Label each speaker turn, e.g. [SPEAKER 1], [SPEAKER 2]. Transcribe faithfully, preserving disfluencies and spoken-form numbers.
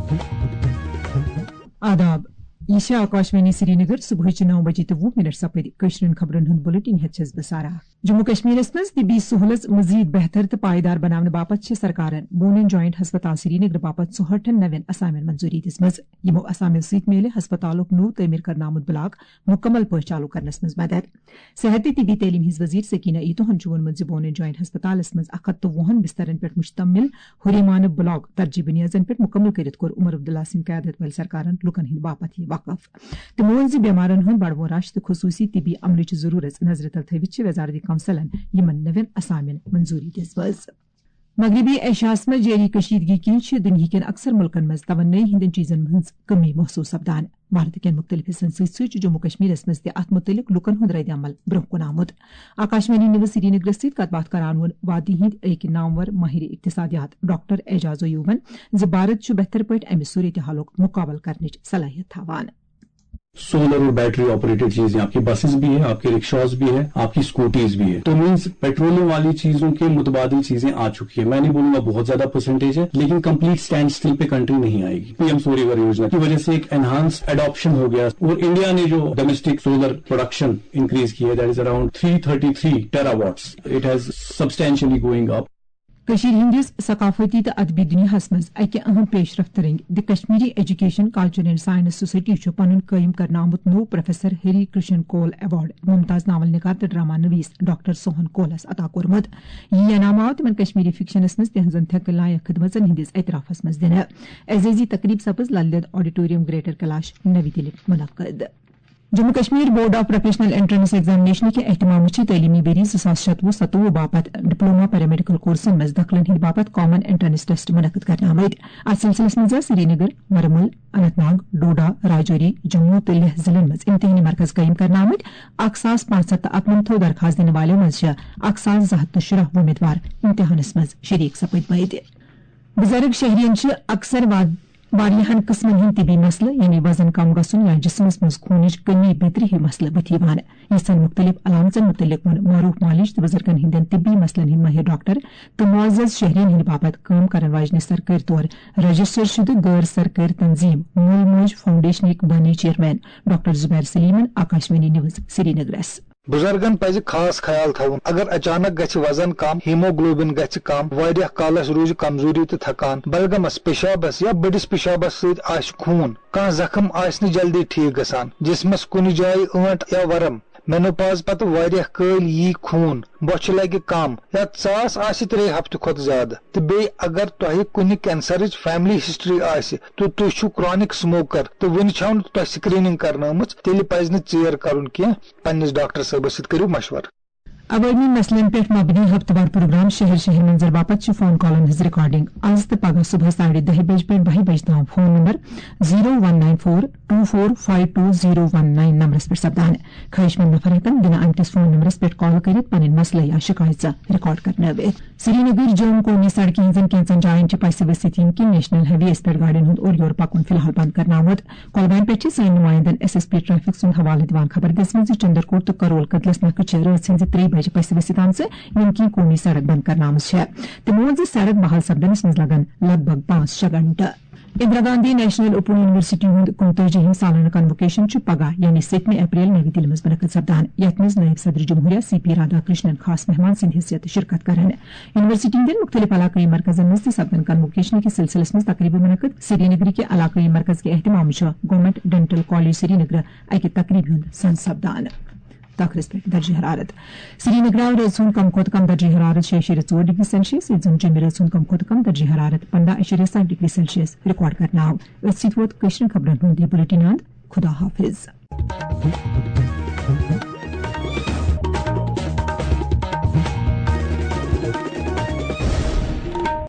[SPEAKER 1] आदाब ये आकाशवाणी श्रीनगर सुबह नौ बजे तो वह मिनट सपद कशरन खबरन हंद बुलेटिन हेस बसारा जम्मू कश्मीरस मज तिबी सहूलत मजीद बेहतर तो पायदार बनाने बापत सरकारन बोनन जॉइंट हस्पताल श्रीनगर बापत सोहठन नवेन असामिन मंजूरी दिसमज यमो असामियों सत मिले हस्पतालुक नो तमीर करनामुत ब्लाक मुकम्मल पे चालू करनस मज मदद सेहती तिबी तलीम हिज वजीर सकीना ईतोहन वोनमुत बोनन जॉइंट हस्पतालस मज अख तो वहन बिस्तरन पे मुश्तमिल हुरीमान ब्लॉक तरजीह बुनियादन पे मुकम्मल कर उमर अब्दुल्ला सिंह क्यादत वल सरकारन लुकन हिंद बापत वक़फ तमो बेमारन हंद बड़वो रश तो खसूसी तिबी अमलच जरूरत नजर तल थवित वजारती कौंसलन यमन नवेन असामिन मंजूरी दिसमज मगरबी एशियास में जारी कशीदगी की दुनिया के अक्सर मुल्कन मज तवन्नई हिंदन चीजन मज कमी महसूस सपदान भारत के मुख्तलिफ हिस्सन सत जम्मू कश्मीर मज अत मुतलिक लुकन हुंद रद्द अमल ब्रोह कुन आमुद आकाशवाणी न्यूज श्रीनगर सत कत करान वोन वादी हिंद एक नामवर माहिर इक्तिसादियात डॉक्टर एजाज अयूबन ज भारत बेहतर पे अमि सूरत हालुक मुकाबल करने सलाहियत थावान।
[SPEAKER 2] सोलर और बैटरी ऑपरेटेड चीजें आपकी बसेस भी है, आपके रिक्शास भी है, आपकी स्कूटीज भी है, तो मीन्स पेट्रोलियम वाली चीजों के मुतबादिल चीजें आ चुकी है। मैं नहीं बोलूंगा बहुत ज्यादा परसेंटेज है, लेकिन कंप्लीट स्टैंड स्टिल पे कंट्री नहीं आएगी। पीएम सूर्यघर योजना की वजह से एक एनहांस्ड एडॉप्शन हो गया और इंडिया ने जो डोमेस्टिक सोलर प्रोडक्शन इंक्रीज की है that is around three thirty three terawatts. It has substantially going up.
[SPEAKER 1] Kashir हिंदिस सकाफती तो अदबी दुनियाहस मज अकि अहम पेशरफ्त रंग the Kashmiri education culture and science society पन कायम करना आमुत नो प्रोफेसर हरी कृष्ण कोल अवार्ड मुमताज नावल निगार तो ड्रामा नवीस डॉक्टर सोहन कोलस अता कोरमुत। यह इनाम आव तिमन कश्मीरी फिक्शनस मज तिहजन थक लायक खिदमतन हिंदिस एतराफस मज दिन एजाजी तकरीब सपज ललित ऑडिटोरियम ग्रेटर कैलाश नवी दिल्ली मुनक्कद। Jammu Kashmir board of professional entrance examination के एहतमाम तलीमी बेरी शतवु सतवु बापत डिप्लोमा पैरामेडिकल कोर्सन मज दखलन हिंद बापत कॉमन एंट्रेंस टेस्ट मुनक्कद करना आमद। अत सिलसिलस मज श्रीनगर मरमल अनंतनाग डोडा राजौरी जम्मू तो लेह जिलन मज इम्तिहानी मरकज कायम करना आमद। अक सास पांच सत अकनमथो दरखास्त दिन वाले मज अक सास जहत शुरह उम्मीदवार इम्तिहानस मज शरीक सपद मद। बुजुर्ग शहरियन अक्सर वाद वारियाहन किस्मन हिंद तिबी मसले यानी वजन कम गसन या जिस्मस मज खूनच कमी बेतरी ही मसले बथीवान यसन मुख्तलिफ अलामतन मुतल्लिक मारूफ मालिश तो बुजुर्गन हिंदन तिबी मसलन हिंद माहिर डॉक्टर तो मुअज़्ज़ज़ शहरियन हिंद बाबत काम करन वाजने सरकारी तौर रजिस्टर शुदा गैर सरकारी तंजीम मूल मौज फाउंडेशन बनी चेयरमैन डॉक्टर जुबैर सलीमन आकाशवाणी न्यूज श्रीनगर।
[SPEAKER 3] बुजुर्गन पज खास ख्याल थवन अगर अचानक गछ वजन कम हीमोग्लोबिन गछ कम वारिया कालस रूज कमजोरी तो थकान बलगमस पेशाबस या बड़िस पेशाबस सत आस खून कह जख्म आसन जल्दी ठीक गसान जिस्मस कुन जाय ٲंट या वरम मेनोपाज पत वारिया कल यी खून बोछ लगे कम या सास आस त्रे हफ्ते खुद ज्यादा तो बे अगर तुह कुन कैंसर फैमिली हिस्ट्री आसि तो तुह छु क्रॉनिक स्मोकर तो वन छौ तुह स्क्रीनिंग करनमच तेल पज न चेयर करन कह पन्निस डॉक्टर साहब सत करियो मशवर।
[SPEAKER 1] अवामी मसलन पे मबनी हफ्तवार प्रोग्राम शहर शहर मंजर बापत फोन कॉलन हिज रिकॉर्डिंग आज तो पगह सुबह साढ़े दह बज पे बह बज तम phone number zero one nine four two four five two zero one nine नंबरस पे सपदान ख्वाहिशमंद नफर हेतन बिना अमतिस फोन नंबरस पे कॉल कर पन मसले या शिकायत रिकॉर्ड करना। श्रीनगर जौम कोनी सड़क हजन कैंचन जायन पस वसित कि नेशनल हाईवेस पे गाड़ियों हूं और योर पकुन फिलहाल बंद करना आमुद। कोलबान पे सान नुमाइंदन एस एस पी ट्रैफिक सुंद हवाले दिवान खबर दिसम चंदरकोट तो करोल कदलस नक रत हज त्रे बज पस वसितान से यमकी कोनी सड़क बंद करना तमो सड़क बहाल सपदनस मज लगन लगभग पांच छह घंटा। Indira Gandhi national open university हूं कुनताजिहिम सालाना कन्वोकेशन पगह यानी सतमी अप्रैल नवी दिल्ली मज मुनक्कद सपदान यथ मज नायब सदर जमहूरिया सी पी राधाकृष्णन खास मेहमान सिंध हैसियत शिरकत करन। यूनिवर्सिटी के मुख्तलिफ इलाकाई मरकजन मज सपदन कन्वोकेशन के सिलसिलस मज तकरीब मुनक्कद श्रीनगर के इलाकाई मरकज के एहतमाम गवर्नमेंट डेंटल कॉलेज श्रीनगर अक तकरीब हूं सन सपदान। ताखरिस पे दर्ज हरारत श्रीनगर और रसून कम खोद कम दर्ज हरारत शे अशरिया चोर डिग्री सेल्सियस जमजम रसून कम खोद कम दर्ज हरारत पंद्रह अशरिया सात डिग्री सेल्सियस रिकॉर्ड करना। खबरन बुलेटिन खुदा हाफिज।